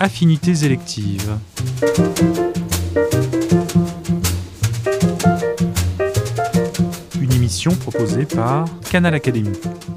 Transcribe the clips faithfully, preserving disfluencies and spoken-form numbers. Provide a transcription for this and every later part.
Affinités électives. Une émission proposée par Canal Académie.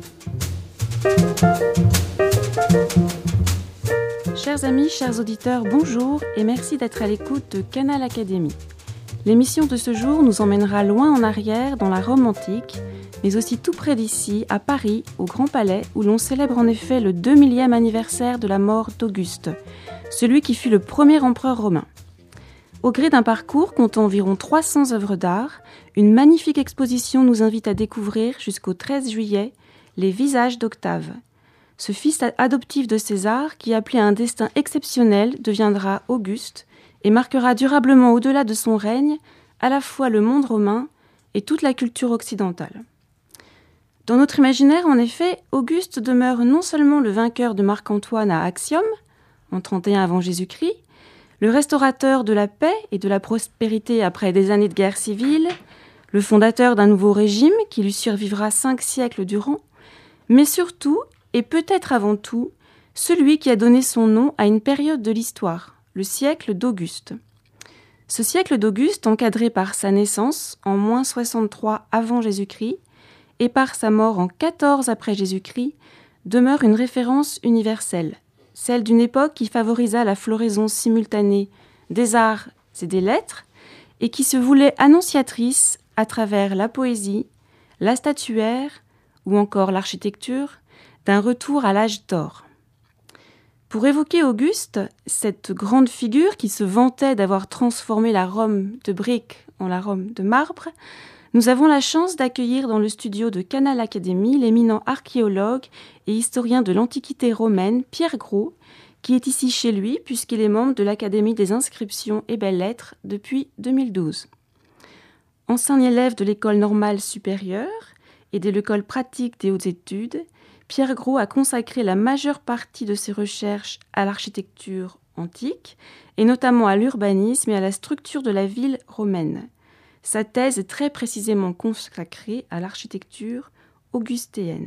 Chers amis, chers auditeurs, bonjour et merci d'être à l'écoute de Canal Académie. L'émission de ce jour nous emmènera loin en arrière dans la Rome antique, mais aussi tout près d'ici, à Paris, au Grand Palais, où l'on célèbre en effet le deux millième anniversaire de la mort d'Auguste, celui qui fut le premier empereur romain. Au gré d'un parcours comptant environ trois cents œuvres d'art, une magnifique exposition nous invite à découvrir jusqu'au treize juillet les visages d'Octave. Ce fils adoptif de César, qui appelé à un destin exceptionnel, deviendra Auguste et marquera durablement au-delà de son règne à la fois le monde romain et toute la culture occidentale. Dans notre imaginaire, en effet, Auguste demeure non seulement le vainqueur de Marc-Antoine à Actium, en trente et un avant Jésus-Christ, le restaurateur de la paix et de la prospérité après des années de guerre civile, le fondateur d'un nouveau régime qui lui survivra cinq siècles durant, mais surtout, et peut-être avant tout, celui qui a donné son nom à une période de l'histoire, le siècle d'Auguste. Ce siècle d'Auguste, encadré par sa naissance en moins soixante-trois avant Jésus-Christ et par sa mort en quatorze après Jésus-Christ, demeure une référence universelle, celle d'une époque qui favorisa la floraison simultanée des arts et des lettres et qui se voulait annonciatrice à travers la poésie, la statuaire ou encore l'architecture d'un retour à l'âge d'or. Pour évoquer Auguste, cette grande figure qui se vantait d'avoir transformé la Rome de brique en la Rome de marbre, nous avons la chance d'accueillir dans le studio de Canal Académie l'éminent archéologue et historien de l'Antiquité romaine, Pierre Gros, qui est ici chez lui puisqu'il est membre de l'Académie des inscriptions et belles-lettres depuis deux mille douze. Ancien élève de l'École normale supérieure et de l'École pratique des hautes études, Pierre Gros a consacré la majeure partie de ses recherches à l'architecture antique, et notamment à l'urbanisme et à la structure de la ville romaine. Sa thèse est très précisément consacrée à l'architecture augustéenne.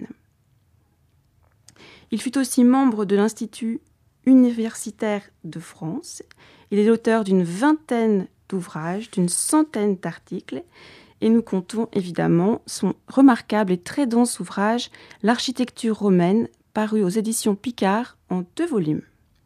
Il fut aussi membre de l'Institut universitaire de France. Il est l'auteur d'une vingtaine d'ouvrages, d'une centaine d'articles, et nous comptons évidemment son remarquable et très dense ouvrage « L'architecture romaine », paru aux éditions Picard en deux volumes.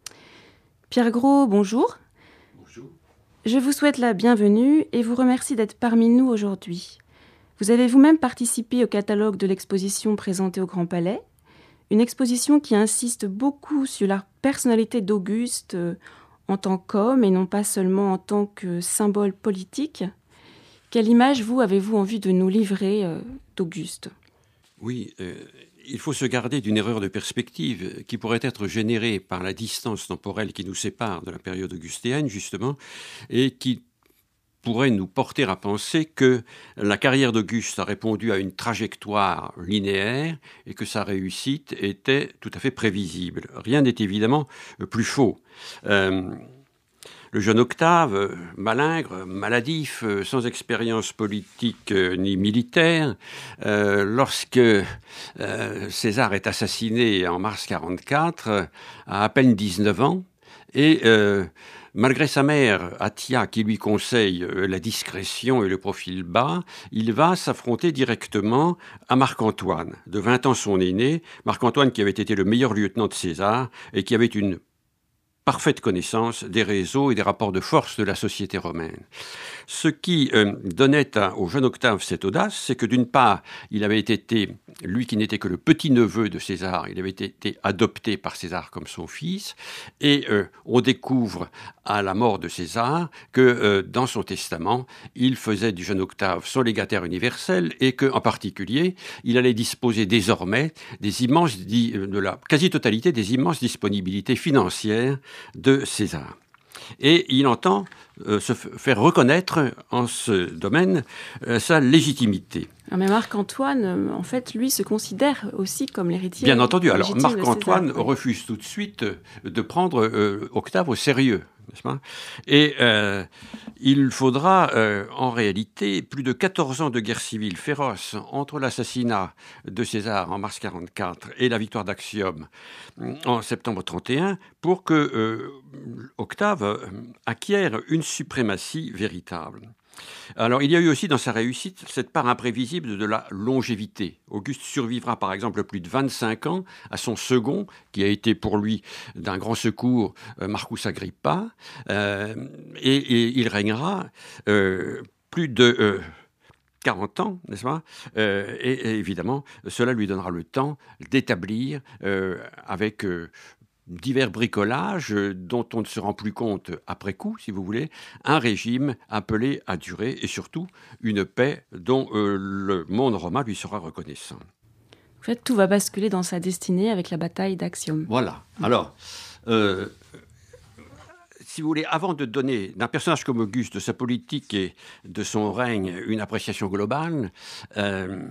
Pierre Gros, bonjour. Bonjour. Je vous souhaite la bienvenue et vous remercie d'être parmi nous aujourd'hui. Vous avez vous-même participé au catalogue de l'exposition présentée au Grand Palais, une exposition qui insiste beaucoup sur la personnalité d'Auguste en tant qu'homme et non pas seulement en tant que symbole politique. Quelle image, vous, avez-vous envie de nous livrer euh, d'Auguste ? Oui, euh, il faut se garder d'une erreur de perspective qui pourrait être générée par la distance temporelle qui nous sépare de la période augustéenne, justement, et qui pourrait nous porter à penser que la carrière d'Auguste a répondu à une trajectoire linéaire et que sa réussite était tout à fait prévisible. Rien n'est évidemment plus faux. Euh, Le jeune Octave, malingre, maladif, sans expérience politique ni militaire, euh, lorsque euh, César est assassiné en mars quarante-quatre, a à peine dix-neuf ans, et euh, malgré sa mère, Attia, qui lui conseille la discrétion et le profil bas, il va s'affronter directement à Marc-Antoine, de vingt ans son aîné, Marc-Antoine qui avait été le meilleur lieutenant de César et qui avait une parfaite connaissance des réseaux et des rapports de force de la société romaine. Ce qui euh, donnait à, au jeune Octave cette audace, c'est que d'une part, il avait été, lui qui n'était que le petit-neveu de César, il avait été adopté par César comme son fils, et euh, on découvre à la mort de César que euh, dans son testament, il faisait du jeune Octave son légataire universel et qu'en particulier, il allait disposer désormais des immenses, de la quasi-totalité des immenses disponibilités financières de César. Et il entend euh, se f- faire reconnaître en ce domaine euh, sa légitimité. Ah, mais Marc-Antoine, euh, en fait, lui, se considère aussi comme l'héritier. Bien entendu. Alors, légitime Marc-Antoine de César, refuse tout de suite de prendre euh, Octave au sérieux, n'est-ce pas ? Et euh, il faudra euh, en réalité plus de quatorze ans de guerre civile féroce entre l'assassinat de César en mars quarante-quatre et la victoire d'Actium en septembre trente et un pour que euh, Octave acquiert une suprématie véritable. Alors, il y a eu aussi dans sa réussite cette part imprévisible de la longévité. Auguste survivra par exemple plus de vingt-cinq ans à son second, qui a été pour lui d'un grand secours, euh, Marcus Agrippa, euh, et, et il régnera euh, plus de euh, quarante ans, n'est-ce pas euh, et, et évidemment, cela lui donnera le temps d'établir euh, avec... Euh, divers bricolages dont on ne se rend plus compte après coup, si vous voulez, un régime appelé à durer et surtout une paix dont euh, le monde romain lui sera reconnaissant. En fait, tout va basculer dans sa destinée avec la bataille d'Actium. Voilà. Alors, euh, si vous voulez, avant de donner d'un personnage comme Auguste, de sa politique et de son règne, une appréciation globale, euh,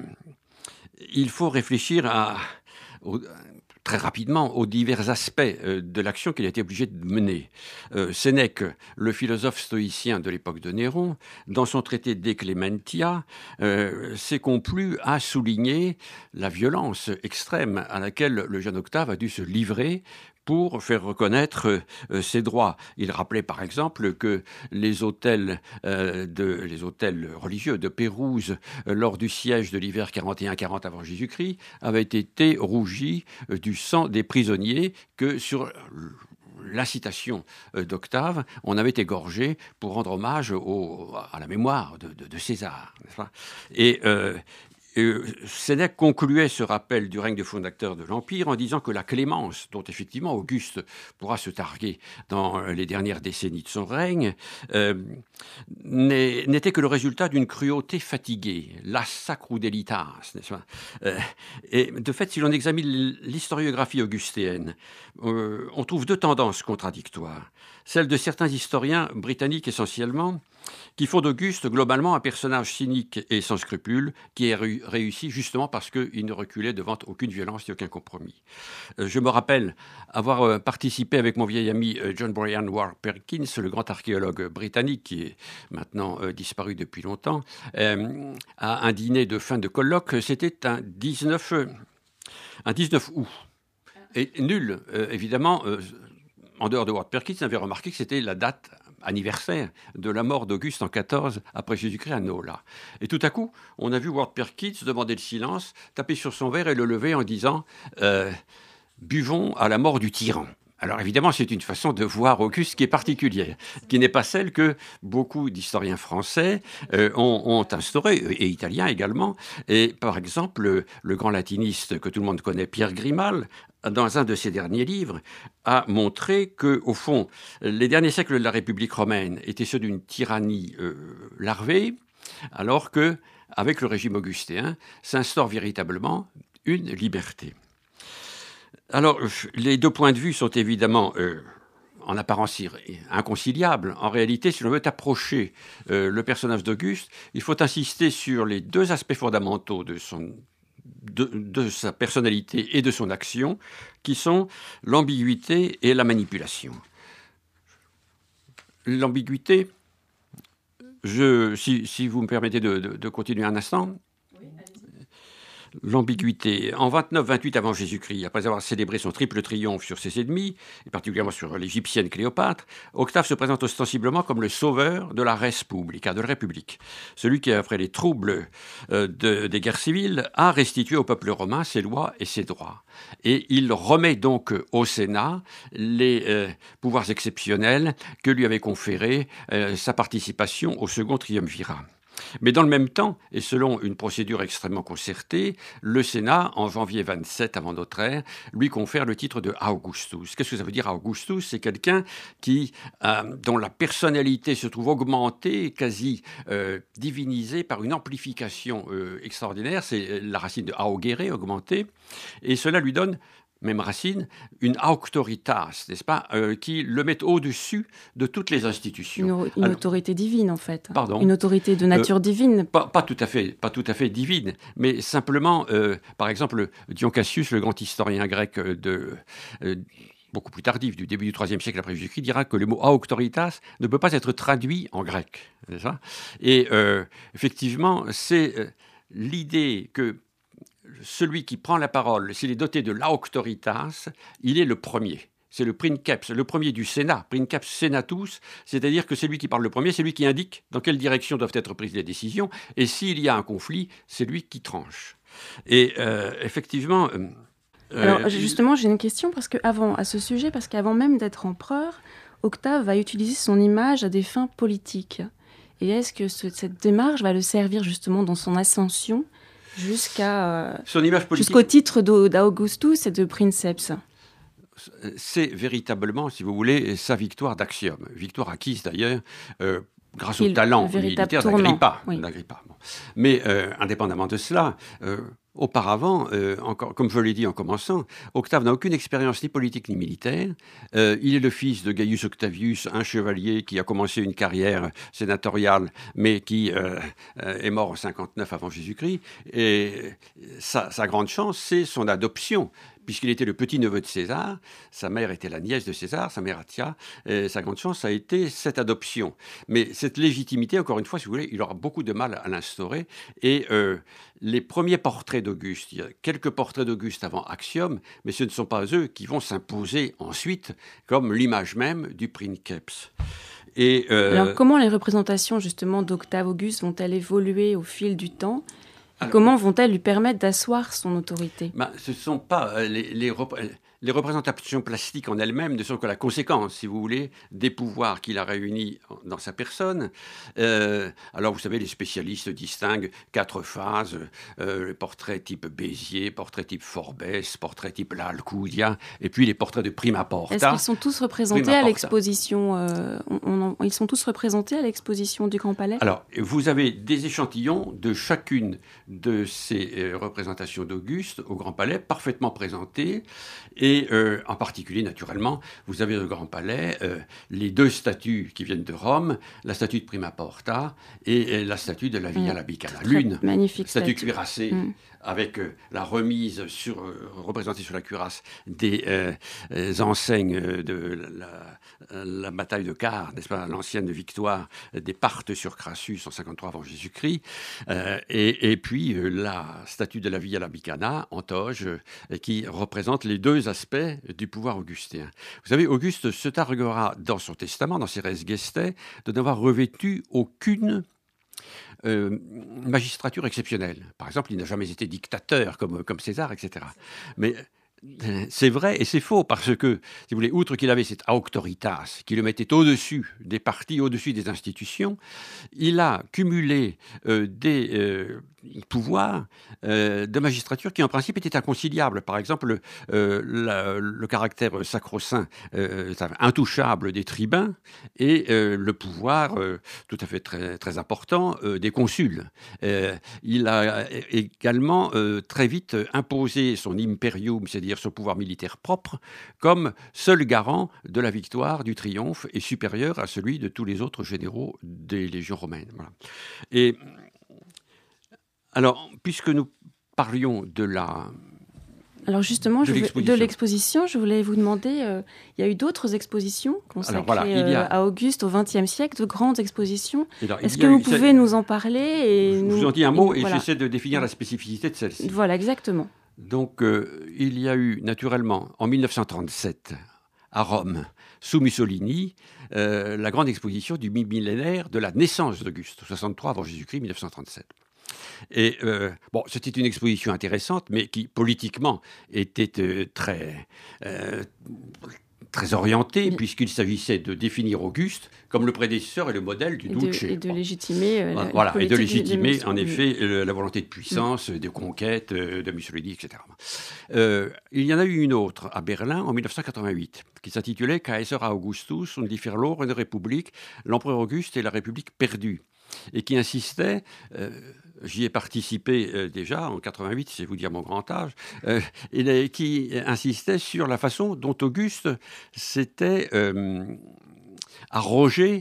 il faut réfléchir à... Au, très rapidement aux divers aspects de l'action qu'il a été obligé de mener. Euh, Sénèque, le philosophe stoïcien de l'époque de Néron, dans son traité De Clementia, euh, s'est complu à souligner la violence extrême à laquelle le jeune Octave a dû se livrer pour faire reconnaître euh, ses droits. Il rappelait par exemple que les autels, euh, de, les autels religieux de Pérouse, euh, lors du siège de l'hiver quarante et un quarante avant Jésus-Christ, avaient été rougis euh, du sang des prisonniers que sur l'incitation d'Octave, on avait égorgé pour rendre hommage au, à la mémoire de, de, de César. N'est-ce pas ? Et euh, Euh, Sénèque concluait ce rappel du règne de fondateur de l'Empire en disant que la clémence, dont effectivement Auguste pourra se targuer dans les dernières décennies de son règne, euh, n'était que le résultat d'une cruauté fatiguée, lassa crudelitas, n'est-ce pas euh, Et de fait, si l'on examine l'historiographie augustéenne, euh, on trouve deux tendances contradictoires. Celle de certains historiens britanniques essentiellement, qui font d'Auguste globalement un personnage cynique et sans scrupules, qui est réussi justement parce qu'il ne reculait devant aucune violence et aucun compromis. Euh, je me rappelle avoir euh, participé avec mon vieil ami euh, John Brian Ward Perkins, le grand archéologue britannique qui est maintenant euh, disparu depuis longtemps, euh, à un dîner de fin de colloque. C'était un dix-neuf, un dix-neuf août. Et nul, euh, évidemment, euh, en dehors de Ward Perkins, n'avait remarqué que c'était la date anniversaire de la mort d'Auguste en quatorze après Jésus-Christ à Nola. Et tout à coup, on a vu Ward Perkins demander le silence, taper sur son verre et le lever en disant euh, « Buvons à la mort du tyran ». Alors évidemment, c'est une façon de voir Auguste qui est particulière, qui n'est pas celle que beaucoup d'historiens français euh, ont, ont instaurée, et italiens également. Et par exemple, le, le grand latiniste que tout le monde connaît, Pierre Grimal, dans un de ses derniers livres, a montré que, au fond, les derniers siècles de la République romaine étaient ceux d'une tyrannie euh, larvée, alors que, avec le régime augustéen, s'instaure véritablement une liberté. Alors, les deux points de vue sont évidemment, euh, en apparence, inconciliables. En réalité, si l'on veut approcher euh, le personnage d'Auguste, il faut insister sur les deux aspects fondamentaux de son De, de sa personnalité et de son action, qui sont l'ambiguïté et la manipulation. L'ambiguïté, je, si, si vous me permettez de, de, de continuer un instant, oui, l'ambiguïté. En vingt-neuf vingt-huit avant Jésus-Christ, après avoir célébré son triple triomphe sur ses ennemis, et particulièrement sur l'égyptienne Cléopâtre, Octave se présente ostensiblement comme le sauveur de la res publica, de la République. Celui qui, après les troubles euh, de, des guerres civiles, a restitué au peuple romain ses lois et ses droits. Et il remet donc au Sénat les euh, pouvoirs exceptionnels que lui avait conférés euh, sa participation au second triumvirat. Mais dans le même temps, et selon une procédure extrêmement concertée, le Sénat, en janvier vingt-sept avant notre ère, lui confère le titre de Augustus. Qu'est-ce que ça veut dire Augustus ? C'est quelqu'un qui, euh, dont la personnalité se trouve augmentée, quasi euh, divinisée par une amplification euh, extraordinaire. C'est la racine de augere, augmentée, et cela lui donne, même racine, une auctoritas, n'est-ce pas, euh, qui le met au-dessus de toutes les institutions. Une, une Alors, autorité divine, en fait. Pardon. Une autorité de nature euh, divine. Pas, pas tout à fait, pas tout à fait divine, mais simplement, euh, par exemple, Dion Cassius, le grand historien grec de, euh, beaucoup plus tardive, du début du troisième siècle après Jésus-Christ, dira que le mot auctoritas ne peut pas être traduit en grec. C'est ça ? Et euh, effectivement, c'est euh, l'idée que celui qui prend la parole, s'il est doté de l'auctoritas, il est le premier. C'est le princeps, le premier du Sénat, princeps senatus, c'est-à-dire que c'est lui qui parle le premier, c'est lui qui indique dans quelle direction doivent être prises les décisions, et s'il y a un conflit, c'est lui qui tranche. Et euh, effectivement... Euh, Alors justement, j'ai une question parce que avant, à ce sujet, parce qu'avant même d'être empereur, Octave va utiliser son image à des fins politiques. Et est-ce que ce, cette démarche va le servir justement dans son ascension jusqu'à, euh, son image politique, jusqu'au titre d'Augustus et de princeps? C'est véritablement, si vous voulez, sa victoire d'Axiome. Victoire acquise d'ailleurs euh, grâce au Il, talent militaire d'Agrippa. Oui. Bon. Mais euh, indépendamment de cela, euh, auparavant, euh, encore, comme je l'ai dit en commençant, Octave n'a aucune expérience ni politique ni militaire. Euh, il est le fils de Gaius Octavius, un chevalier qui a commencé une carrière sénatoriale, mais qui euh, euh, est mort en cinquante-neuf avant Jésus-Christ. Et sa, sa grande chance, c'est son adoption, puisqu'il était le petit-neveu de César. Sa mère était la nièce de César, sa mère Atia. Et sa grande chance a été cette adoption. Mais cette légitimité, encore une fois, si vous voulez, il aura beaucoup de mal à l'instaurer. Et euh, les premiers portraits d'Auguste, il y a quelques portraits d'Auguste avant Axiome, mais ce ne sont pas eux qui vont s'imposer ensuite comme l'image même du princeps. Et euh... Alors, comment les représentations justement d'Octave Auguste vont-elles évoluer au fil du temps ? Alors, comment vont-elles lui permettre d'asseoir son autorité ? Ben, ce ne sont pas euh, les, les, rep- les représentations plastiques en elles-mêmes ne sont que la conséquence, si vous voulez, des pouvoirs qu'il a réunis dans sa personne. Euh, alors, vous savez, les spécialistes distinguent quatre phases, euh, les portraits type Béziers, portraits type Forbès, portraits type La Alcudia, et puis les portraits de Prima Porta. Est-ce qu'ils sont tous représentés à l'exposition euh, on, on, Ils sont tous représentés à l'exposition du Grand Palais ? Alors, vous avez des échantillons de chacune de ces euh, représentations d'Auguste au Grand Palais, parfaitement présentées. Et euh, en particulier, naturellement, vous avez au Grand Palais euh, les deux statues qui viennent de Rome, la statue de Prima Porta et, et la statue de la Via mmh, Labicana. L'une, magnifique statue statue. cuirassée, mmh. avec euh, la remise sur, euh, représentée sur la cuirasse des euh, euh, enseignes de la, la bataille de Car, n'est-ce pas, l'ancienne victoire des Parthes sur Crassus en cinquante-trois avant Jésus-Christ, euh, et, et puis euh, la statue de la Via Labicana en toge, euh, qui représente les deux aspects du pouvoir augustéen. Vous savez, Auguste se targuera dans son testament, dans ses Res Gestae, de n'avoir revêtu aucune Euh, magistrature exceptionnelle. Par exemple, il n'a jamais été dictateur comme, comme César, et cetera. Mais euh, c'est vrai et c'est faux parce que, si vous voulez, outre qu'il avait cette auctoritas qui le mettait au-dessus des partis, au-dessus des institutions, il a cumulé euh, des euh, pouvoirs euh, de magistrature qui, en principe, étaient inconciliables. Par exemple, euh, la, le caractère sacro-saint, euh, intouchable des tribuns et euh, le pouvoir euh, tout à fait très, très important euh, des consuls. Euh, il a également euh, très vite imposé son imperium, c'est-à-dire son pouvoir militaire propre, comme seul garant de la victoire, du triomphe, et supérieur à celui de tous les autres généraux des légions romaines. Voilà. Et alors, puisque nous parlions de la... Alors justement, de, je, de l'exposition, je voulais vous demander, euh, il y a eu d'autres expositions consacrées voilà, a... à Auguste au vingtième siècle, de grandes expositions. Alors, Est-ce que vous eu, pouvez ça... nous en parler et Je nous... vous en dis un mot et, et voilà. J'essaie de définir la spécificité de celle-ci. Voilà, exactement. Donc, euh, il y a eu naturellement, en mille neuf cent trente-sept, à Rome, sous Mussolini, euh, la grande exposition du millénaire de la naissance d'Auguste, soixante-trois avant Jésus-Christ, mille neuf cent trente-sept. Et euh, bon, c'était une exposition intéressante, mais qui politiquement était euh, très, euh, très orientée, puisqu'il s'agissait de définir Auguste comme le prédécesseur et le modèle du Duce. Et de légitimer, euh, la, voilà, et de légitimer de en effet euh, la volonté de puissance, mmh. de conquête euh, de Mussolini, et cetera. Euh, il y en a eu une autre à Berlin en mille neuf cent quatre-vingt-huit, qui s'intitulait Kaiser Augustus und die verlorene Republik, l'empereur Auguste et la République perdue, et qui insistait, euh, j'y ai participé euh, déjà en quatre-vingt-huit, c'est vous dire mon grand âge, euh, et qui insistait sur la façon dont Auguste s'était euh, arrogé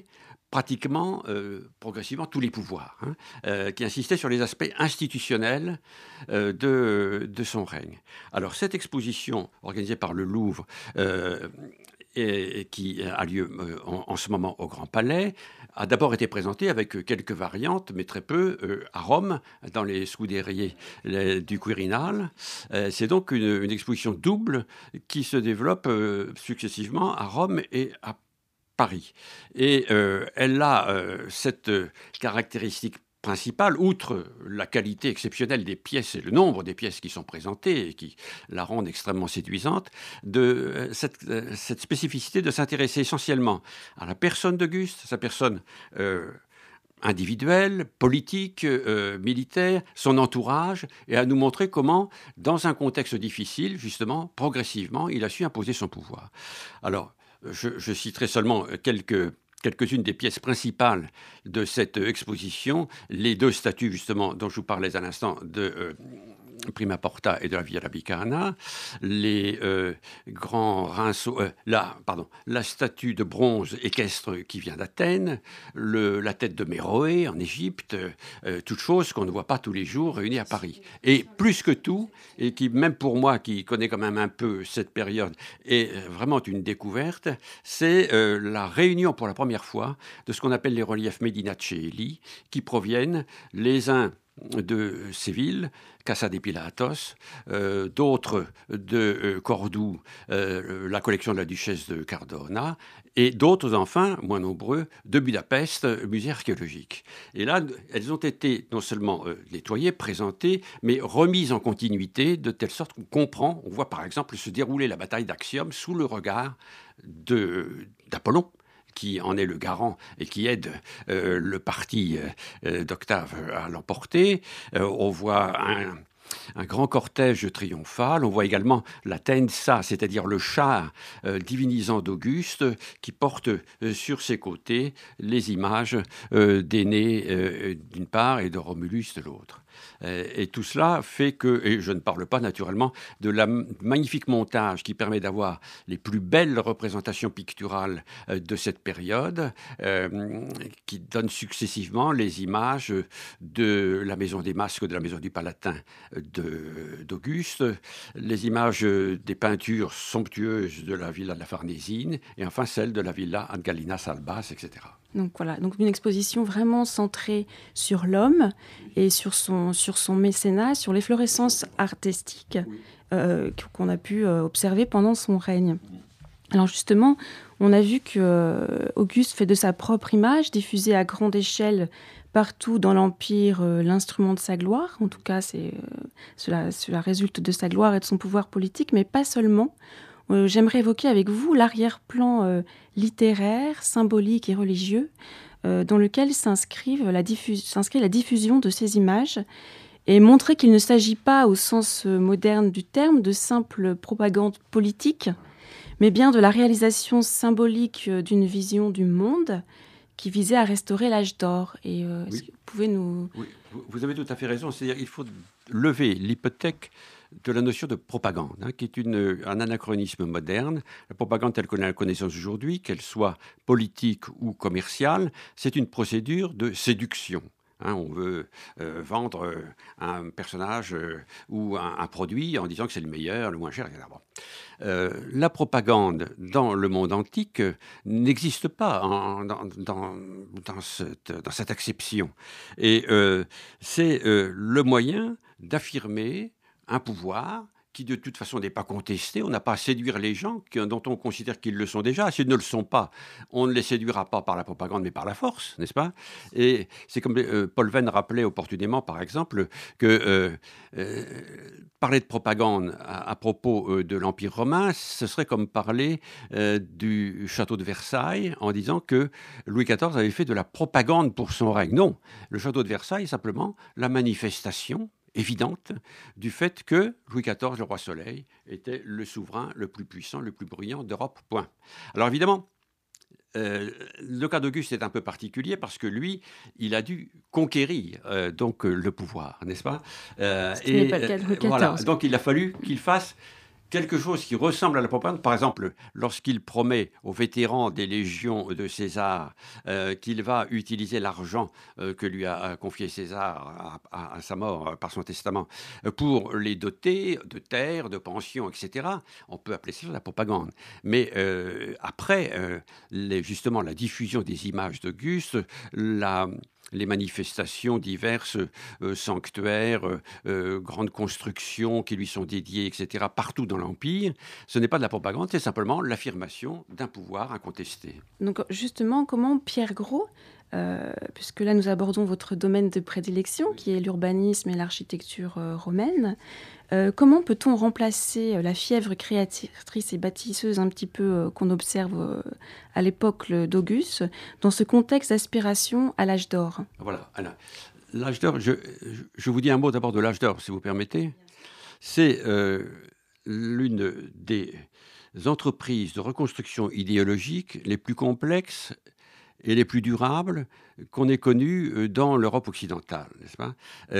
pratiquement, euh, progressivement, tous les pouvoirs, hein, euh, qui insistait sur les aspects institutionnels euh, de, de son règne. Alors, cette exposition organisée par le Louvre, euh, et, et qui a lieu euh, en, en ce moment au Grand Palais, a d'abord été présentée avec quelques variantes, mais très peu, euh, à Rome, dans les Scuderie les, du Quirinal. Euh, c'est donc une, une exposition double qui se développe euh, successivement à Rome et à Paris. Et euh, elle a euh, cette caractéristique principale, outre la qualité exceptionnelle des pièces et le nombre des pièces qui sont présentées et qui la rendent extrêmement séduisante, de euh, cette, euh, cette spécificité de s'intéresser essentiellement à la personne d'Auguste, sa personne euh, individuelle, politique, euh, militaire, son entourage, et à nous montrer comment, dans un contexte difficile, justement, progressivement, il a su imposer son pouvoir. Alors, je, je citerai seulement quelques... quelques-unes des pièces principales de cette exposition, les deux statues justement dont je vous parlais à l'instant de euh, Prima Porta et de la Via Bicana, les euh, grands rinceaux, euh, la, pardon, la statue de bronze équestre qui vient d'Athènes, le, la tête de Méroé en Égypte, euh, toutes choses qu'on ne voit pas tous les jours réunies à Paris. Et plus que tout, et qui même pour moi qui connais quand même un peu cette période, est vraiment une découverte, c'est euh, la réunion pour la première fois de ce qu'on appelle les reliefs Medina Coeli, qui proviennent les uns de Séville, Casa de Pilatos, euh, d'autres de euh, Cordoue, euh, la collection de la duchesse de Cardona, et d'autres enfin, moins nombreux, de Budapest, musée archéologique. Et là, elles ont été non seulement euh, nettoyées, présentées, mais remises en continuité, de telle sorte qu'on comprend, on voit par exemple se dérouler la bataille d'Actium sous le regard de, d'Apollon, qui en est le garant et qui aide euh, le parti euh, d'Octave à l'emporter. Euh, on voit un, un grand cortège triomphal. On voit également la tensa, c'est-à-dire le char euh, divinisant d'Auguste, qui porte euh, sur ses côtés les images euh, d'Énée euh, d'une part et de Romulus de l'autre. Et tout cela fait que, et je ne parle pas naturellement de la magnifique montage qui permet d'avoir les plus belles représentations picturales de cette période, euh, qui donne successivement les images de la maison des Masques, de la maison du Palatin de, d'Auguste, les images des peintures somptueuses de la villa de la Farnésine, et enfin celle de la villa Ad Gallinas Albas, et cetera. Donc voilà, donc une exposition vraiment centrée sur l'homme et sur son, sur son mécénat, sur l'efflorescence artistique euh, qu'on a pu euh, observer pendant son règne. Alors justement, on a vu que euh, Auguste fait de sa propre image, diffusée à grande échelle partout dans l'Empire, euh, l'instrument de sa gloire. En tout cas, c'est, euh, cela, cela résulte de sa gloire et de son pouvoir politique, mais pas seulement. Euh, j'aimerais évoquer avec vous l'arrière-plan euh, littéraire, symbolique et religieux euh, dans lequel s'inscrivent la diffus- s'inscrit la diffusion de ces images et montrer qu'il ne s'agit pas, au sens euh, moderne du terme, de simple propagande politique, mais bien de la réalisation symbolique euh, d'une vision du monde qui visait à restaurer l'âge d'or. Et euh, oui. Est-ce que vous pouvez nous... Oui, vous avez tout à fait raison. C'est-à-dire qu'il faut lever l'hypothèque de la notion de propagande, hein, qui est une, un anachronisme moderne. La propagande telle qu'on a la connaissance aujourd'hui, qu'elle soit politique ou commerciale, c'est une procédure de séduction. Hein, on veut euh, vendre euh, un personnage euh, ou un, un produit en disant que c'est le meilleur, le moins cher, et cetera. Bon. Euh, la propagande dans le monde antique euh, n'existe pas en, dans, dans, dans, cette, dans cette acception. Et euh, c'est euh, le moyen d'affirmer un pouvoir qui de toute façon n'est pas contesté. On n'a pas à séduire les gens qui, dont on considère qu'ils le sont déjà. S'ils ne le sont pas, on ne les séduira pas par la propagande, mais par la force, n'est-ce pas ? Et c'est comme euh, Paul Venn rappelait opportunément, par exemple, que euh, euh, parler de propagande à, à propos euh, de l'Empire romain, ce serait comme parler euh, du château de Versailles en disant que Louis quatorze avait fait de la propagande pour son règne. Non, le château de Versailles est simplement la manifestation évidente du fait que Louis quatorze, le roi Soleil, était le souverain le plus puissant, le plus brillant d'Europe, point. Alors évidemment, euh, le cas d'Auguste est un peu particulier parce que lui, il a dû conquérir euh, donc, euh, le pouvoir, n'est-ce pas ? euh, Ce qui n'est pas le cas de Louis quatorze. Voilà, donc il a fallu qu'il fasse quelque chose qui ressemble à la propagande. Par exemple, lorsqu'il promet aux vétérans des légions de César euh, qu'il va utiliser l'argent euh, que lui a confié César à, à, à sa mort euh, par son testament euh, pour les doter de terres, de pensions, et cetera, on peut appeler ça de la propagande. Mais euh, après, euh, les, justement, la diffusion des images d'Auguste, la... les manifestations diverses, euh, sanctuaires, euh, grandes constructions qui lui sont dédiées, et cetera, partout dans l'Empire, ce n'est pas de la propagande, c'est simplement l'affirmation d'un pouvoir incontesté. Donc justement, comment Pierre Gros, euh, puisque là nous abordons votre domaine de prédilection, qui est l'urbanisme et l'architecture euh, romaine, euh, comment peut-on remplacer la fièvre créatrice et bâtisseuse un petit peu euh, qu'on observe euh, à l'époque d'Auguste, dans ce contexte d'aspiration à l'âge d'or? Voilà, alors, l'âge d'or, je, je vous dis un mot d'abord de l'âge d'or, si vous permettez. C'est euh, l'une des entreprises de reconstruction idéologique les plus complexes et les plus durables qu'on ait connues dans l'Europe occidentale, n'est-ce pas ?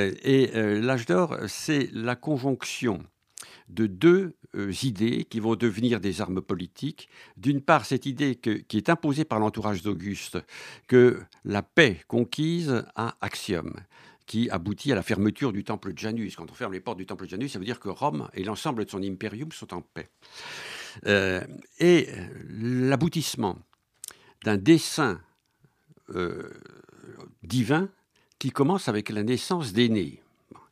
Et euh, l'âge d'or, c'est la conjonction de deux euh, idées qui vont devenir des armes politiques. D'une part, cette idée que, qui est imposée par l'entourage d'Auguste, que la paix conquise a Actium, qui aboutit à la fermeture du temple de Janus. Quand on ferme les portes du temple de Janus, ça veut dire que Rome et l'ensemble de son impérium sont en paix. Euh, et l'aboutissement d'un dessein euh, divin qui commence avec la naissance d'Énée.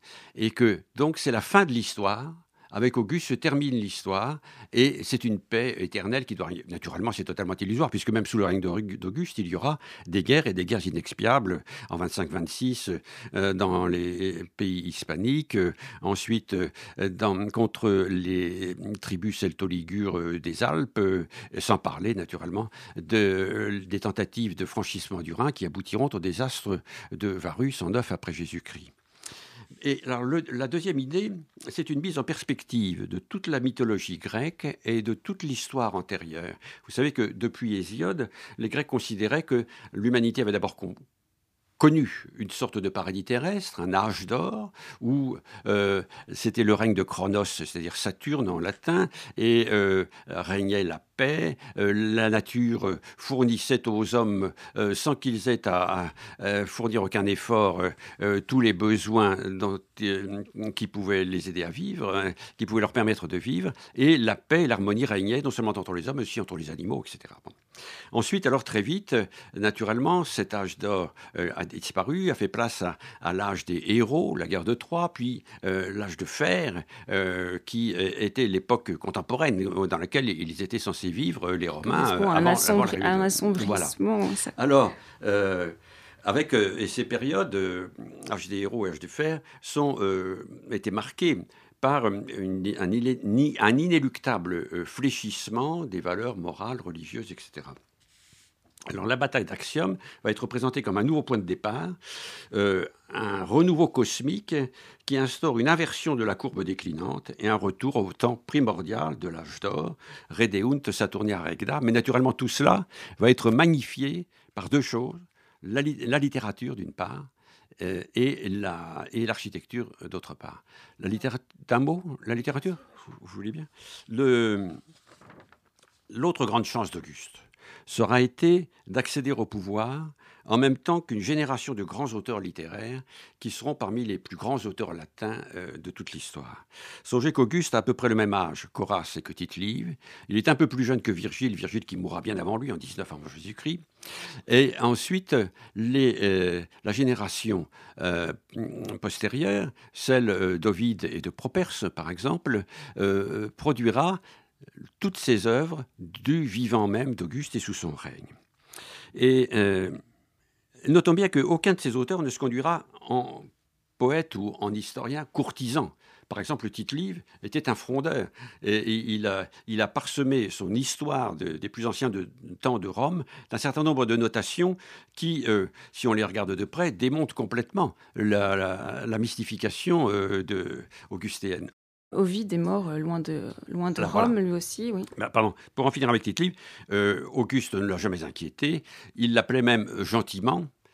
Et que, donc, c'est la fin de l'histoire. Avec Auguste se termine l'histoire et c'est une paix éternelle qui doit... Naturellement, c'est totalement illusoire puisque même sous le règne d'Auguste, il y aura des guerres et des guerres inexpiables en vingt-cinq vingt-six euh, dans les pays hispaniques, euh, ensuite euh, dans, contre les tribus celto-ligures euh, des Alpes, euh, sans parler naturellement de, euh, des tentatives de franchissement du Rhin qui aboutiront au désastre de Varus en neuf après Jésus-Christ. Et alors le, la deuxième idée, c'est une mise en perspective de toute la mythologie grecque et de toute l'histoire antérieure. Vous savez que depuis Hésiode, les Grecs considéraient que l'humanité avait d'abord con- connu une sorte de paradis terrestre, un âge d'or, où euh, c'était le règne de Chronos, c'est-à-dire Saturne en latin, et euh, régnait la paix, euh, la nature fournissait aux hommes, euh, sans qu'ils aient à, à fournir aucun effort, euh, tous les besoins dont, euh, qui pouvaient les aider à vivre, hein, qui pouvaient leur permettre de vivre, et la paix et l'harmonie régnaient non seulement entre les hommes, mais aussi entre les animaux, et cetera. Bon. Ensuite, alors très vite, naturellement, cet âge d'or euh, a disparu, a fait place à, à l'âge des héros, la guerre de Troie, puis euh, l'âge de fer, euh, qui était l'époque contemporaine dans laquelle ils étaient censés vivre, les Romains, euh, avant, avant la... Un assombrissement. Voilà. Alors, euh, avec euh, et ces périodes, euh, âge des héros et âge de fer, sont euh, étaient marquées par une, un, un inéluctable euh, fléchissement des valeurs morales, religieuses, et cetera. Alors la bataille d'Actium va être représentée comme un nouveau point de départ, euh, un renouveau cosmique qui instaure une inversion de la courbe déclinante et un retour au temps primordial de l'âge d'or, Redeunt Saturnia Regna. Mais naturellement tout cela va être magnifié par deux choses, la, la littérature d'une part, euh, et, la, et l'architecture d'autre part. La littérature, d'un mot, la littérature, vous voulez bien. Le, l'autre grande chance d'Auguste sera été d'accéder au pouvoir en même temps qu'une génération de grands auteurs littéraires qui seront parmi les plus grands auteurs latins euh, de toute l'histoire. Songez qu'Auguste a à peu près le même âge qu'Horace et que Tite-Live. Il est un peu plus jeune que Virgile, Virgile qui mourra bien avant lui, en dix-neuf avant Jésus-Christ. Et ensuite, les, euh, la génération euh, postérieure, celle d'Ovide et de Properce, par exemple, euh, produira toutes ces œuvres du vivant même d'Auguste et sous son règne. Et euh, notons bien qu'aucun de ces auteurs ne se conduira en poète ou en historien courtisan. Par exemple, Tite-Live était un frondeur. Et, et il, a, il a parsemé son histoire de, des plus anciens de, temps de Rome d'un certain nombre de notations qui, euh, si on les regarde de près, démontent complètement la, la, la mystification euh, de, augustéenne. Ovide est mort loin de, loin de Alors, Rome, voilà. lui aussi, oui. Ben, pardon, pour en finir avec Tite-Live, euh, Auguste ne l'a jamais inquiété. Il l'appelait même gentiment.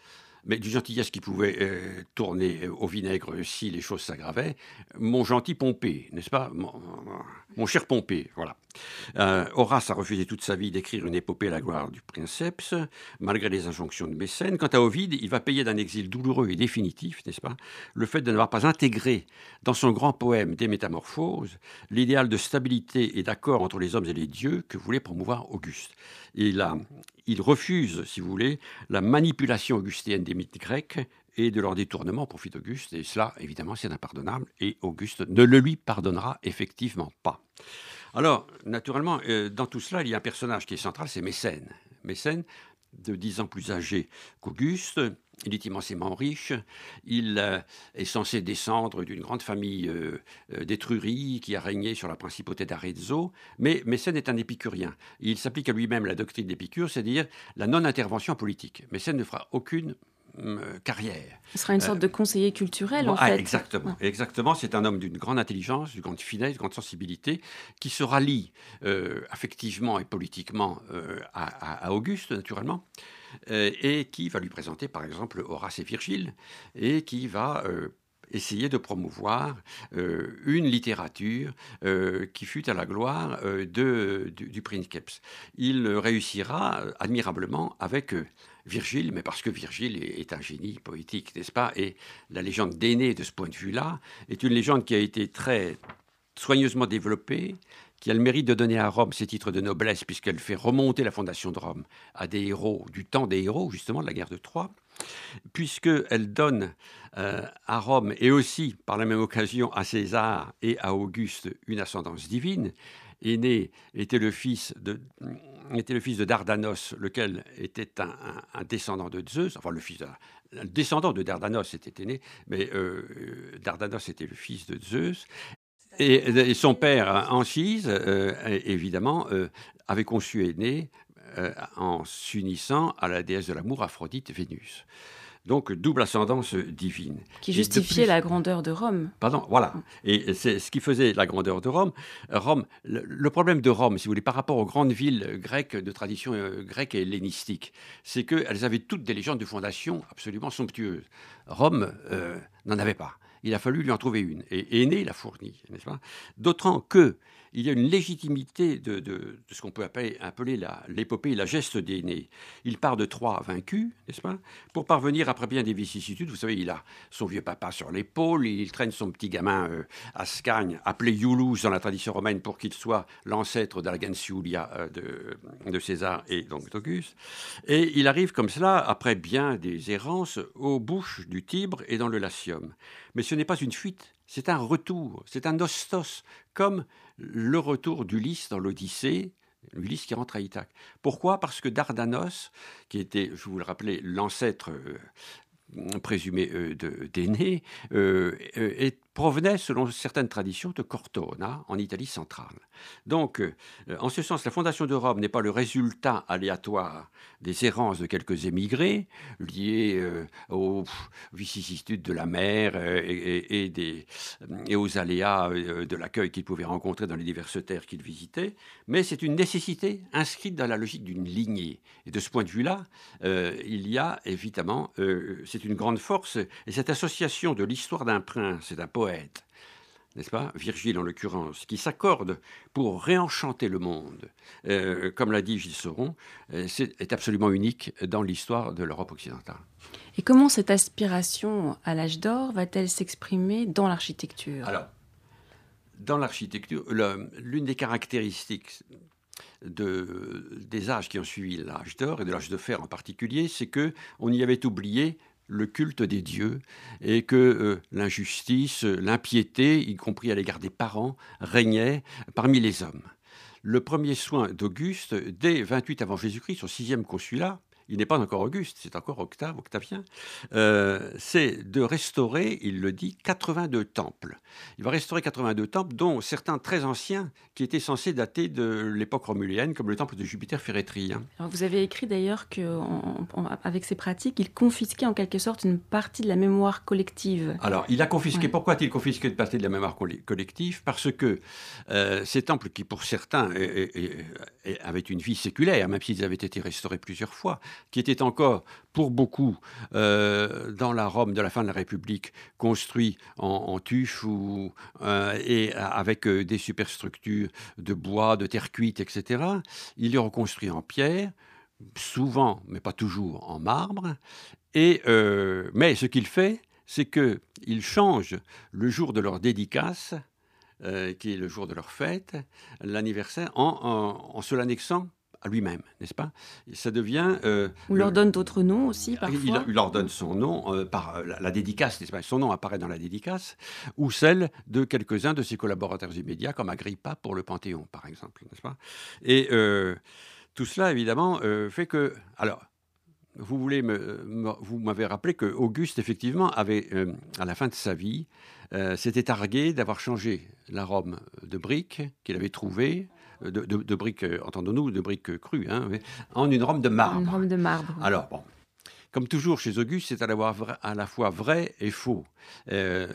mais d'une gentillesse qui pouvait euh, tourner au vinaigre si les choses s'aggravaient. Mon gentil Pompée, n'est-ce pas, mon, mon cher Pompée, voilà. Euh, Horace a refusé toute sa vie d'écrire une épopée à la gloire du princeps, malgré les injonctions de Mécène. Quant à Ovide, il va payer d'un exil douloureux et définitif, n'est-ce pas, le fait de n'avoir pas intégré dans son grand poème des Métamorphoses l'idéal de stabilité et d'accord entre les hommes et les dieux que voulait promouvoir Auguste. Il, a, il refuse, si vous voulez, la manipulation augustéenne des mythes grecs et de leur détournement au profit d'Auguste. Et cela, évidemment, c'est impardonnable. Et Auguste ne le lui pardonnera effectivement pas. Alors, naturellement, euh, dans tout cela, il y a un personnage qui est central, c'est Mécène. Mécène, de dix ans plus âgé qu'Auguste, il est immensément riche. Il euh, est censé descendre d'une grande famille euh, euh, d'Étrurie qui a régné sur la principauté d'Arezzo. Mais Mécène est un épicurien. Il s'applique à lui-même la doctrine d'Épicure, c'est-à-dire la non-intervention politique. Mécène ne fera aucune euh, carrière. Ce sera une sorte euh, de conseiller culturel, bon, en ah, fait. Exactement. Ah. Exactement. C'est un homme d'une grande intelligence, d'une grande finesse, d'une grande sensibilité, qui se rallie euh, affectivement et politiquement euh, à, à, à Auguste, naturellement. Euh, et qui va lui présenter, par exemple, Horace et Virgile, et qui va euh, essayer de promouvoir euh, une littérature euh, qui fut à la gloire euh, de, du, du princeps. Il réussira admirablement avec euh, Virgile, mais parce que Virgile est, est un génie poétique, n'est-ce pas? Et la légende d'Énée, de ce point de vue-là, est une légende qui a été très soigneusement développée, qui a le mérite de donner à Rome ses titres de noblesse, puisqu'elle fait remonter la fondation de Rome à des héros, du temps des héros, justement, de la guerre de Troie, puisqu'elle donne euh, à Rome, et aussi, par la même occasion, à César et à Auguste, une ascendance divine. Aîné était le fils de, était le fils de Dardanos, lequel était un, un, un descendant de Zeus, enfin le fils de, le descendant de Dardanos était Aîné, mais euh, Dardanos était le fils de Zeus. Et, et son père, Anchise, euh, évidemment, euh, avait conçu Aîné euh, en s'unissant à la déesse de l'amour, Aphrodite, Vénus. Donc, double ascendance divine. Qui justifiait plus... la grandeur de Rome. Pardon, voilà. Et c'est ce qui faisait la grandeur de Rome. Rome, le, le problème de Rome, si vous voulez, par rapport aux grandes villes grecques de tradition euh, grecque et hellénistique, c'est qu'elles avaient toutes des légendes de fondation absolument somptueuses. Rome euh, n'en avait pas. Il a fallu lui en trouver une. Et Aîné l'a fourni, n'est-ce pas? D'autant que il y a une légitimité de, de, de ce qu'on peut appeler, appeler la, l'épopée, la geste d'Aîné. Il part de Troie vaincu, n'est-ce pas? Pour parvenir, après bien des vicissitudes, vous savez, il a son vieux papa sur l'épaule, il traîne son petit gamin euh, Ascagne, appelé Iulus dans la tradition romaine pour qu'il soit l'ancêtre de la gens Iulia euh, de, de César et donc d'Auguste. Et il arrive comme cela, après bien des errances, aux bouches du Tibre et dans le Latium. Mais ce n'est pas une fuite, c'est un retour, c'est un nostos, comme le retour d'Ulysse dans l'Odyssée, Ulysse qui rentre à Ithaque. Pourquoi? Parce que Dardanos, qui était, je vous le rappelais, l'ancêtre euh, présumé euh, de, d'Aîné, euh, euh, provenait, selon certaines traditions, de Cortona, en Italie centrale. Donc, euh, en ce sens, la fondation de Rome n'est pas le résultat aléatoire des errances de quelques émigrés, liés euh, aux vicissitudes de la mer euh, et, et, et, des, et aux aléas euh, de l'accueil qu'ils pouvaient rencontrer dans les diverses terres qu'ils visitaient, mais c'est une nécessité inscrite dans la logique d'une lignée. Et de ce point de vue-là, euh, il y a évidemment, euh, c'est une grande force, et cette association de l'histoire d'un prince et d'un poète, n'est-ce pas, Virgile en l'occurrence, qui s'accorde pour réenchanter le monde, euh, comme l'a dit Gilles Sauron, euh, c'est, est absolument unique dans l'histoire de l'Europe occidentale. Et comment cette aspiration à l'âge d'or va-t-elle s'exprimer dans l'architecture? Alors, dans l'architecture, le, l'une des caractéristiques de, des âges qui ont suivi l'âge d'or, et de l'âge de fer en particulier, c'est qu'on y avait oublié le culte des dieux, et que euh, l'injustice, l'impiété, y compris à l'égard des parents, régnait parmi les hommes. Le premier soin d'Auguste, dès vingt-huit avant Jésus-Christ, son sixième consulat, il n'est pas encore Auguste, c'est encore Octave, Octavien, euh, c'est de restaurer, il le dit, quatre-vingt-deux temples. Il va restaurer quatre-vingt-deux temples, dont certains très anciens, qui étaient censés dater de l'époque romulienne, comme le temple de Jupiter Férétrien. Alors vous avez écrit d'ailleurs qu'avec ces pratiques, il confisquait en quelque sorte une partie de la mémoire collective. Alors, il a confisqué, ouais. Pourquoi a-t-il confisqué une partie de la mémoire collective? Parce que euh, ces temples qui, pour certains, et, et, et, avaient une vie séculaire, même s'ils avaient été restaurés plusieurs fois, qui était encore, pour beaucoup, euh, dans la Rome de la fin de la République, construit en, en tuf ou, euh, et avec euh, des superstructures de bois, de terre cuite, et cetera. Il est reconstruit en pierre, souvent, mais pas toujours, en marbre. Et, euh, mais ce qu'il fait, c'est qu'il change le jour de leur dédicace, euh, qui est le jour de leur fête, l'anniversaire, en, en, en se l'annexant à lui-même, n'est-ce pas? Et ça devient... Euh, On leur donne d'autres noms aussi, parfois. Il, il leur donne son nom euh, par la, la dédicace, n'est-ce pas? Son nom apparaît dans la dédicace, ou celle de quelques-uns de ses collaborateurs immédiats, comme Agrippa pour le Panthéon, par exemple, n'est-ce pas? Et euh, tout cela, évidemment, euh, fait que... Alors, vous, voulez me, me, vous m'avez rappelé que Auguste, effectivement, avait, euh, à la fin de sa vie, euh, s'était targué d'avoir changé la Rome de briques qu'il avait trouvée, de, de, de briques, entendons-nous, de briques crues, hein, en une Rome de marbre. Une Rome de marbre. Alors, bon, comme toujours chez Auguste, c'est à la, vrai, à la fois vrai et faux. Euh,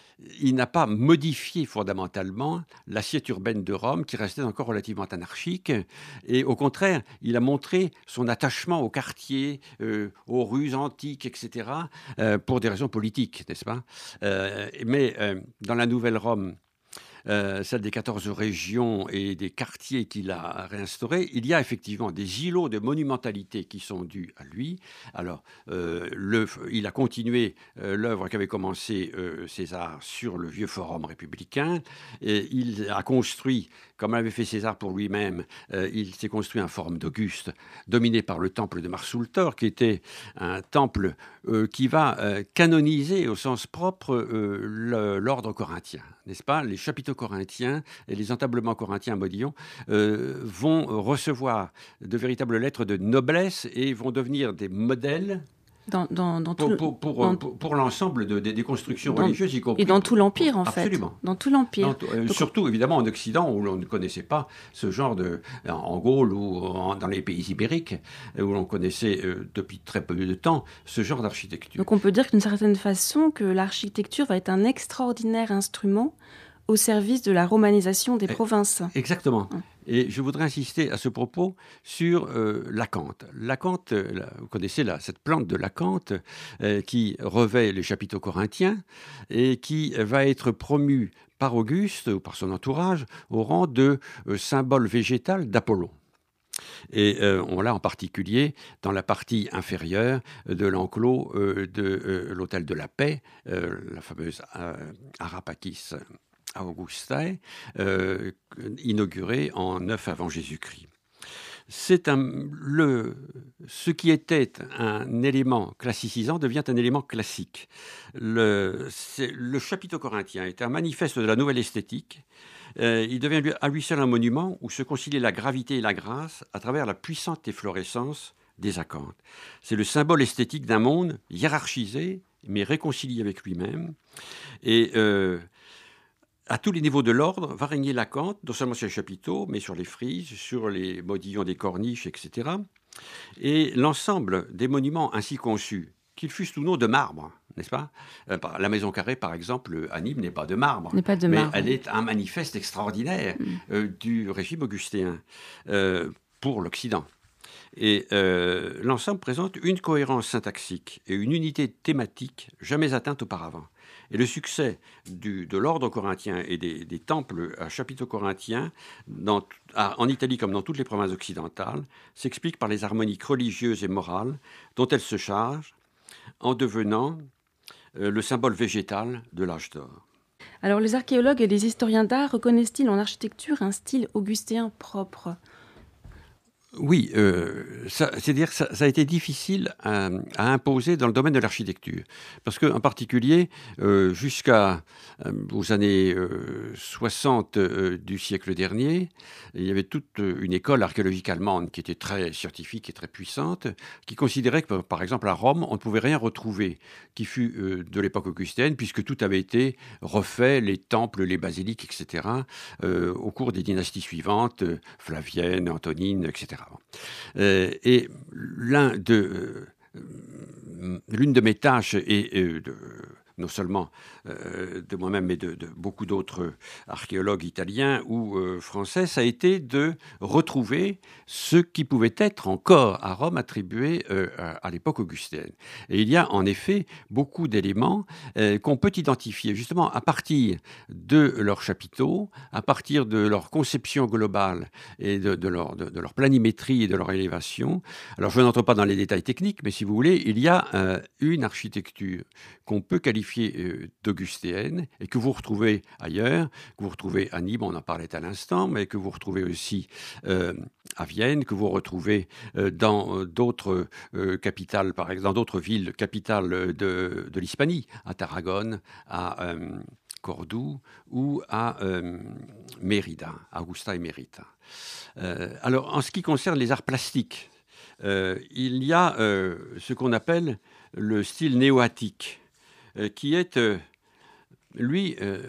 il n'a pas modifié fondamentalement l'assiette urbaine de Rome, qui restait encore relativement anarchique. Et au contraire, il a montré son attachement aux quartiers, euh, aux rues antiques, et cetera, euh, pour des raisons politiques, n'est-ce pas? euh, Mais euh, dans la nouvelle Rome, Euh, celle des quatorze régions et des quartiers qu'il a réinstaurés, il y a effectivement des îlots de monumentalité qui sont dus à lui. Alors, euh, le, il a continué euh, l'œuvre qu'avait commencé euh, César sur le vieux forum républicain. Et il a construit, comme l'avait fait César pour lui-même, euh, il s'est construit un forum d'Auguste, dominé par le temple de Marsultor, qui était un temple euh, qui va euh, canoniser au sens propre euh, le, l'ordre corinthien, n'est-ce pas? Les chapiteaux corinthiens et les entablements corinthiens à Modillon euh, vont recevoir de véritables lettres de noblesse et vont devenir des modèles dans, dans, dans pour, tout, pour, pour, dans, pour, pour l'ensemble de, de, des constructions dans, religieuses, y compris. Et dans tout l'Empire, en Absolument. fait. Dans tout l'Empire. Dans, euh, surtout, évidemment, en Occident, où l'on ne connaissait pas ce genre de... En Gaule ou en, dans les pays ibériques, où l'on connaissait euh, depuis très peu de temps ce genre d'architecture. Donc on peut dire que d'une certaine façon, que l'architecture va être un extraordinaire instrument au service de la romanisation des Et, provinces. Exactement. Hum. Et je voudrais insister à ce propos sur euh, l'acanthe. L'acanthe, la, vous connaissez la, cette plante de l'acanthe euh, qui revêt les chapiteaux corinthiens et qui va être promue par Auguste ou par son entourage au rang de euh, symbole végétal d'Apollon. Et euh, on l'a en particulier dans la partie inférieure de l'enclos euh, de euh, l'hôtel de la Paix, euh, la fameuse euh, Arapakis Augustae, euh, inauguré en neuf avant Jésus-Christ. C'est un, le, ce qui était un élément classicisant devient un élément classique. Le, c'est, le chapiteau corinthien est un manifeste de la nouvelle esthétique. Euh, il devient à lui seul un monument où se concilient la gravité et la grâce à travers la puissante efflorescence des acanthes. C'est le symbole esthétique d'un monde hiérarchisé, mais réconcilié avec lui-même. Et euh, à tous les niveaux de l'ordre, va régner l'acanthe, non seulement sur les chapiteaux, mais sur les frises, sur les modillons des corniches, et cetera. Et l'ensemble des monuments ainsi conçus, qu'ils fussent ou non de marbre, n'est-ce pas? La maison carrée, par exemple, à Nîmes, n'est pas de marbre. N'est pas de mais marbre. Elle est un manifeste extraordinaire mmh. euh, du régime augustéen euh, pour l'Occident. Et euh, l'ensemble présente une cohérence syntaxique et une unité thématique jamais atteinte auparavant. Et le succès du, de l'ordre corinthien et des, des temples à chapiteaux corinthiens, dans, à, en Italie comme dans toutes les provinces occidentales, s'explique par les harmoniques religieuses et morales dont elles se chargent, en devenant euh, le symbole végétal de l'âge d'or. Alors les archéologues et les historiens d'art reconnaissent-ils en architecture un style augustéen propre ? Oui, euh, ça, c'est-à-dire que ça, ça a été difficile à, à imposer dans le domaine de l'architecture. Parce qu'en particulier, euh, jusqu'à euh, aux années euh, soixante euh, du siècle dernier, il y avait toute une école archéologique allemande qui était très scientifique et très puissante, qui considérait que, par exemple, à Rome, on ne pouvait rien retrouver qui fût euh, de l'époque augustéenne, puisque tout avait été refait, les temples, les basiliques, et cetera, euh, au cours des dynasties suivantes, euh, Flavienne, Antonine, et cetera. Euh, et l'un de, euh, l'une de mes tâches est euh, de non seulement euh, de moi-même, mais de, de beaucoup d'autres archéologues italiens ou euh, français, ça a été de retrouver ce qui pouvait être encore à Rome attribué euh, à, à l'époque augustéenne. Et il y a en effet beaucoup d'éléments euh, qu'on peut identifier justement à partir de leurs chapiteaux, à partir de leur conception globale et de, de, leur, de, de leur planimétrie et de leur élévation. Alors je n'entre pas dans les détails techniques, mais si vous voulez, il y a euh, une architecture qu'on peut qualifier euh, d'augustéenne et que vous retrouvez ailleurs, que vous retrouvez à Nîmes, on en parlait à l'instant, mais que vous retrouvez aussi euh, à Vienne, que vous retrouvez euh, dans euh, d'autres euh, capitales, par exemple, dans d'autres villes capitales de, de l'Hispanie, à Tarragone, à euh, Cordoue ou à euh, Mérida, Augusta et Mérida. Euh, alors, en ce qui concerne les arts plastiques, euh, il y a euh, ce qu'on appelle le style néo-attique, euh, qui est, euh, lui, euh,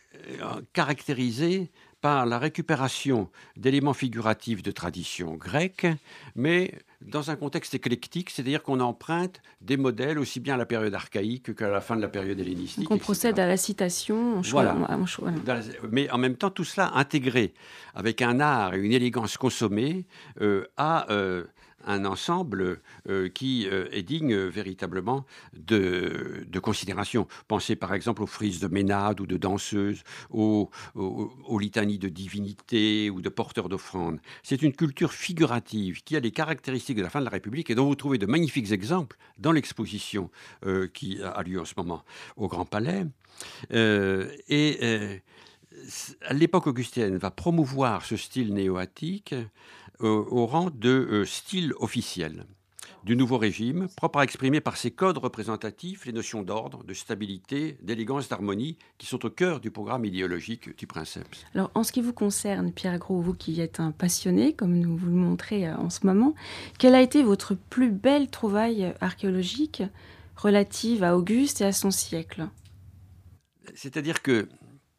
caractérisé par la récupération d'éléments figuratifs de tradition grecque, mais dans un contexte éclectique, c'est-à-dire qu'on emprunte des modèles aussi bien à la période archaïque qu'à la fin de la période hellénistique. Donc on procède à la citation. On voilà. Choix, on choix, voilà. Mais en même temps, tout cela intégré avec un art et une élégance consommée euh, à euh, un ensemble euh, qui euh, est digne euh, véritablement de, de considération. Pensez par exemple aux frises de ménades ou de danseuses, aux, aux, aux litanies de divinités ou de porteurs d'offrandes. C'est une culture figurative qui a les caractéristiques de la fin de la République et dont vous trouvez de magnifiques exemples dans l'exposition euh, qui a lieu en ce moment au Grand Palais. Euh, et euh, l'époque augustéenne va promouvoir ce style néo-attique euh, au rang de euh, style officiel du nouveau régime, propre à exprimer par ses codes représentatifs les notions d'ordre, de stabilité, d'élégance, d'harmonie, qui sont au cœur du programme idéologique du princeps. Alors, en ce qui vous concerne, Pierre Gros, vous qui êtes un passionné, comme nous vous le montrez en ce moment, quelle a été votre plus belle trouvaille archéologique relative à Auguste et à son siècle ? C'est-à-dire que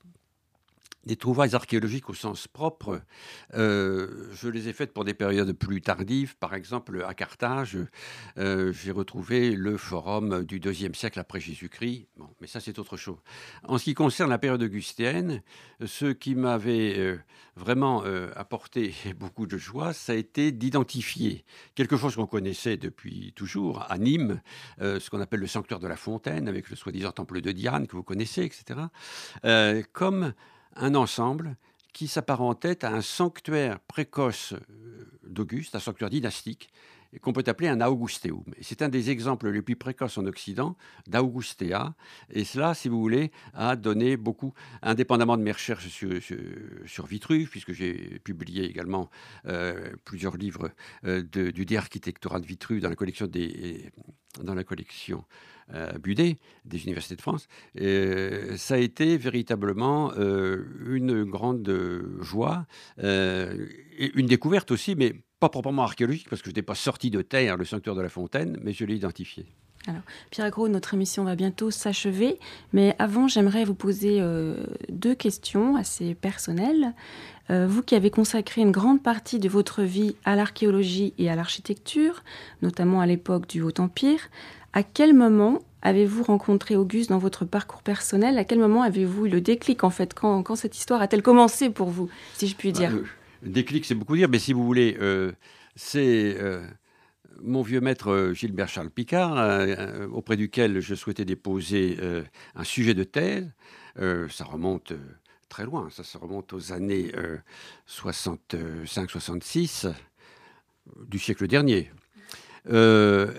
des trouvailles archéologiques au sens propre, euh, je les ai faites pour des périodes plus tardives. Par exemple, à Carthage, euh, j'ai retrouvé le forum du deuxième siècle après Jésus-Christ. Bon, mais ça, c'est autre chose. En ce qui concerne la période augustéenne, ce qui m'avait euh, vraiment euh, apporté beaucoup de joie, ça a été d'identifier quelque chose qu'on connaissait depuis toujours à Nîmes, euh, ce qu'on appelle le sanctuaire de la Fontaine, avec le soi-disant temple de Diane que vous connaissez, et cetera, euh, comme un ensemble qui s'apparentait à un sanctuaire précoce d'Auguste, un sanctuaire dynastique, qu'on peut appeler un Augusteum. Et c'est un des exemples les plus précoces en Occident d'Augustea. Et cela, si vous voulez, a donné beaucoup, indépendamment de mes recherches sur, sur, sur Vitruve, puisque j'ai publié également euh, plusieurs livres euh, de, du dé-architecturat de Vitruve dans la collection des... dans la collection euh, Budet des universités de France. Et ça a été véritablement euh, une grande joie, euh, et une découverte aussi, mais pas proprement archéologique, parce que je n'étais pas sorti de terre le sanctuaire de la Fontaine, mais je l'ai identifié. Alors, Pierre Gros, notre émission va bientôt s'achever, mais avant, j'aimerais vous poser euh, deux questions assez personnelles. Euh, vous qui avez consacré une grande partie de votre vie à l'archéologie et à l'architecture, notamment à l'époque du Haut-Empire, à quel moment avez-vous rencontré Auguste dans votre parcours personnel ? À quel moment avez-vous eu le déclic, en fait ? Quand, quand cette histoire a-t-elle commencé pour vous, si je puis dire ? Bah, le déclic, c'est beaucoup dire, mais si vous voulez, euh, c'est... Euh mon vieux maître Gilbert Charles Picard, euh, auprès duquel je souhaitais déposer euh, un sujet de thèse. Euh, ça remonte euh, très loin, ça se remonte aux années euh, soixante-cinq soixante-six du siècle dernier. Euh,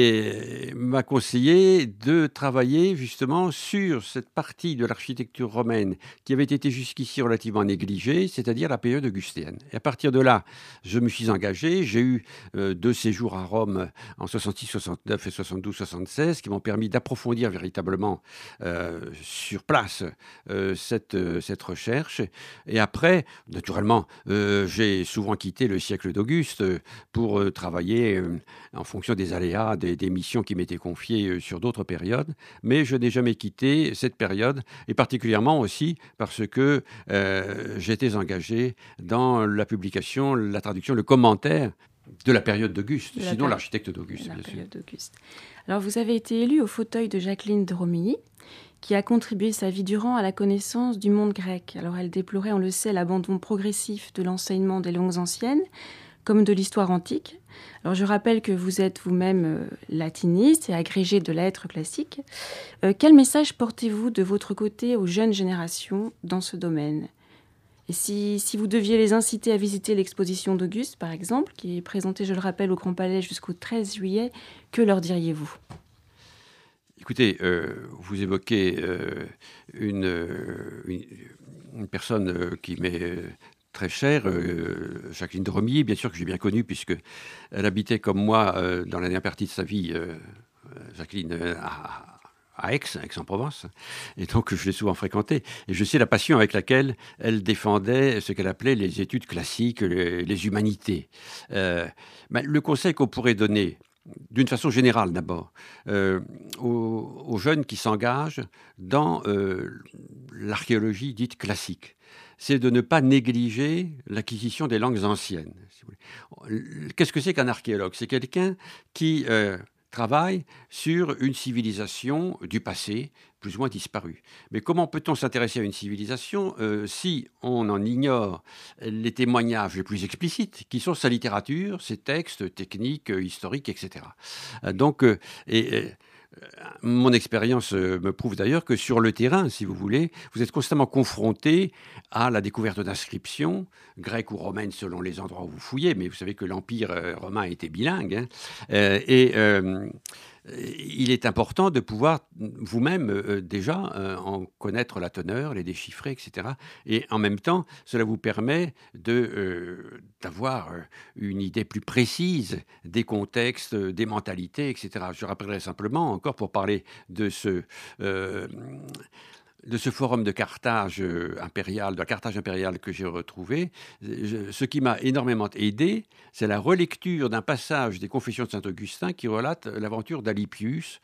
et m'a conseillé de travailler justement sur cette partie de l'architecture romaine qui avait été jusqu'ici relativement négligée, c'est-à-dire la période augustéenne. Et à partir de là, je me suis engagé. J'ai eu euh, deux séjours à Rome en soixante-six, soixante-neuf et soixante-douze, soixante-seize qui m'ont permis d'approfondir véritablement euh, sur place euh, cette, euh, cette recherche. Et après, naturellement, euh, j'ai souvent quitté le siècle d'Auguste pour euh, travailler euh, en fonction des aléas, des, des missions qui m'étaient confiées sur d'autres périodes. Mais je n'ai jamais quitté cette période, et particulièrement aussi parce que euh, j'étais engagé dans la publication, la traduction, le commentaire De la période d'Auguste, de sinon péri- l'architecte d'Auguste, la bien sûr. période d'Auguste. Alors, vous avez été élu au fauteuil de Jacqueline de Romilly, qui a contribué sa vie durant à la connaissance du monde grec. Alors, elle déplorait, on le sait, l'abandon progressif de l'enseignement des langues anciennes, comme de l'histoire antique. Alors, je rappelle que vous êtes vous-même euh, latiniste et agrégé de lettres classiques. Euh, quel message portez-vous de votre côté aux jeunes générations dans ce domaine ? Et si, si vous deviez les inciter à visiter l'exposition d'Auguste, par exemple, qui est présentée, je le rappelle, au Grand Palais jusqu'au treize juillet, que leur diriez-vous ? Écoutez, euh, vous évoquez euh, une, une, une personne euh, qui m'est euh, très chère, euh, Jacqueline de Romilly, bien sûr que j'ai bien connue, puisqu'elle habitait comme moi euh, dans la dernière partie de sa vie, euh, Jacqueline, euh, à, à Aix, Aix-en-Provence, et donc je l'ai souvent fréquentée. Et je sais la passion avec laquelle elle défendait ce qu'elle appelait les études classiques, les, les humanités. Euh, ben, le conseil qu'on pourrait donner, d'une façon générale d'abord, euh, aux, aux jeunes qui s'engagent dans euh, l'archéologie dite classique, c'est de ne pas négliger l'acquisition des langues anciennes. Si vous voulez. Qu'est-ce que c'est qu'un archéologue ? C'est quelqu'un qui euh, travaille sur une civilisation du passé, plus ou moins disparue. Mais comment peut-on s'intéresser à une civilisation euh, si on en ignore les témoignages les plus explicites, qui sont sa littérature, ses textes, techniques, euh, historiques, et cetera. Euh, donc, euh, et, et, mon expérience me prouve d'ailleurs que sur le terrain, si vous voulez, vous êtes constamment confronté à la découverte d'inscriptions, grecques ou romaines selon les endroits où vous fouillez, mais vous savez que l'Empire romain était bilingue, hein, euh, et euh, il est important de pouvoir vous-même euh, déjà euh, en connaître la teneur, les déchiffrer, et cetera. Et en même temps, cela vous permet de, euh, d'avoir une idée plus précise des contextes, des mentalités, et cetera. Je rappellerai simplement, encore pour parler de ce... Euh, de ce forum de Carthage impérial, de la Carthage impériale que j'ai retrouvé, je, ce qui m'a énormément aidé, c'est la relecture d'un passage des Confessions de Saint-Augustin qui relate l'aventure d'Alypius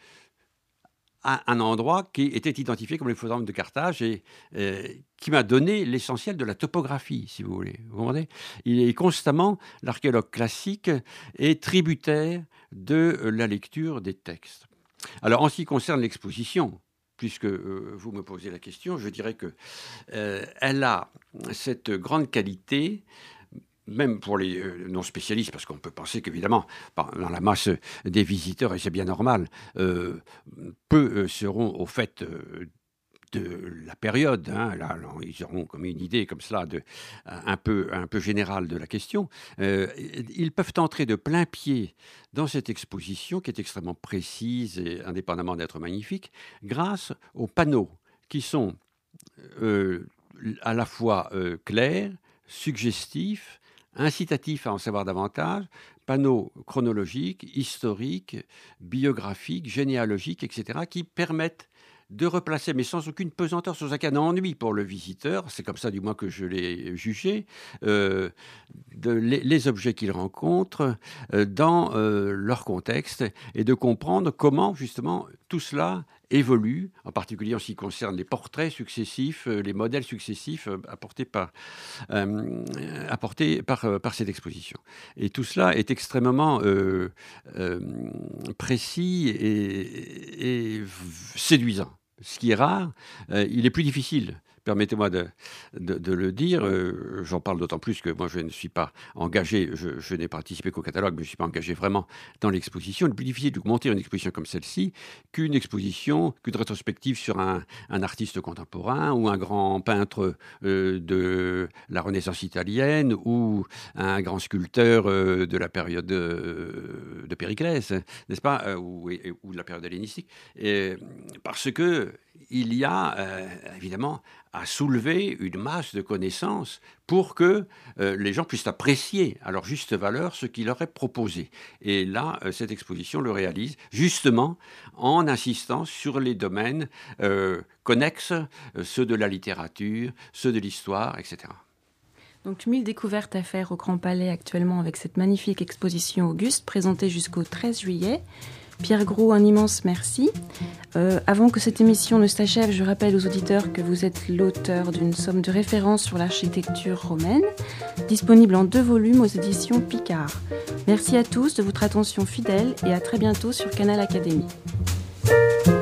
à un endroit qui était identifié comme le forum de Carthage et euh, qui m'a donné l'essentiel de la topographie, si vous voulez. Vous comprenez ? Il est constamment, l'archéologue classique est tributaire de la lecture des textes. Alors, en ce qui concerne l'exposition, puisque euh, vous me posez la question, je dirais qu'elle euh, a cette grande qualité, même pour les euh, non-spécialistes, parce qu'on peut penser qu'évidemment, dans la masse des visiteurs, et c'est bien normal, euh, peu euh, seront au fait euh, de la période. Hein, là, ils auront comme une idée comme cela de, un, peu, un peu générale de la question. Euh, ils peuvent entrer de plein pied dans cette exposition qui est extrêmement précise et indépendamment d'être magnifique, grâce aux panneaux qui sont euh, à la fois euh, clairs, suggestifs, incitatifs à en savoir davantage, panneaux chronologiques, historiques, biographiques, généalogiques, et cetera, qui permettent de replacer, mais sans aucune pesanteur, sans aucun ennui pour le visiteur, c'est comme ça du moins que je l'ai jugé, euh, de, les, les objets qu'il rencontre euh, dans euh, leur contexte et de comprendre comment justement tout cela évolue, en particulier en ce qui concerne les portraits successifs, euh, les modèles successifs euh, apportés, par, euh, apportés par, euh, par cette exposition. Et tout cela est extrêmement euh, euh, précis et, et séduisant. Ce qui est rare, euh, il est plus difficile. Permettez-moi de, de, de le dire. Euh, j'en parle d'autant plus que moi, je ne suis pas engagé, je, je n'ai participé qu'au catalogue, mais je ne suis pas engagé vraiment dans l'exposition. Il est plus difficile de monter une exposition comme celle-ci qu'une exposition, qu'une rétrospective sur un, un artiste contemporain ou un grand peintre euh, de la Renaissance italienne ou un grand sculpteur euh, de la période de, de Périclès, n'est-ce pas, euh, ou, et, ou de la période hellénistique. Et, parce que il y a euh, évidemment à soulever une masse de connaissances pour que euh, les gens puissent apprécier à leur juste valeur ce qu'il leur est proposé. Et là, euh, cette exposition le réalise justement en insistant sur les domaines euh, connexes, euh, ceux de la littérature, ceux de l'histoire, et cetera. Donc, mille découvertes à faire au Grand Palais actuellement avec cette magnifique exposition Auguste présentée jusqu'au treize juillet. Pierre Gros, un immense merci. Euh, avant que cette émission ne s'achève, je rappelle aux auditeurs que vous êtes l'auteur d'une somme de référence sur l'architecture romaine, disponible en deux volumes aux éditions Picard. Merci à tous de votre attention fidèle et à très bientôt sur Canal Académie.